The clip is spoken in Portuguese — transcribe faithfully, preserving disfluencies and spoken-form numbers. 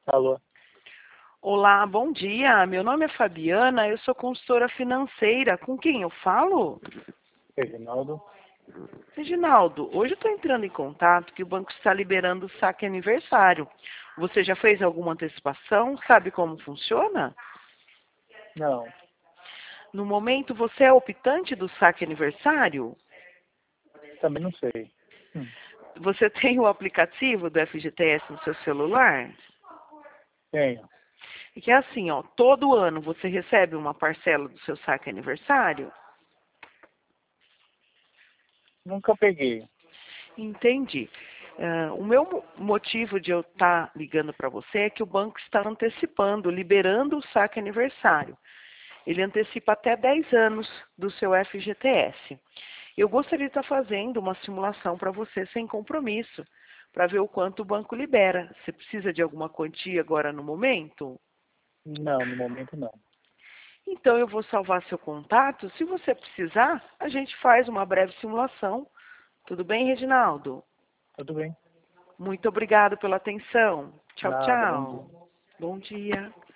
Alô? Olá, bom dia. Meu nome é Fabiana, eu sou consultora financeira. Com quem eu falo? Reginaldo? Reginaldo, hoje eu estou entrando em contato que o banco está liberando o saque aniversário. Você já fez alguma antecipação? Sabe como funciona? Não, No momento, você é optante do saque aniversário? também não sei. Hum, Você tem o aplicativo do F G T S no seu celular? tenho. E que é assim, ó, todo ano você recebe uma parcela do seu saque aniversário? Nunca peguei. Entendi. Ah, o meu mo- motivo de eu estar ligando para você é que o banco está antecipando, liberando o saque aniversário. Ele antecipa até dez anos do seu F G T S. Eu gostaria de estar fazendo uma simulação para você sem compromisso, para ver o quanto o banco libera. Você precisa de alguma quantia agora no momento? Não, no momento não. Então eu vou salvar seu contato. Se você precisar, a gente faz uma breve simulação. Tudo bem, Reginaldo? Tudo bem. Muito obrigado pela atenção. Tchau, Nada, bom dia. tchau. Bom dia.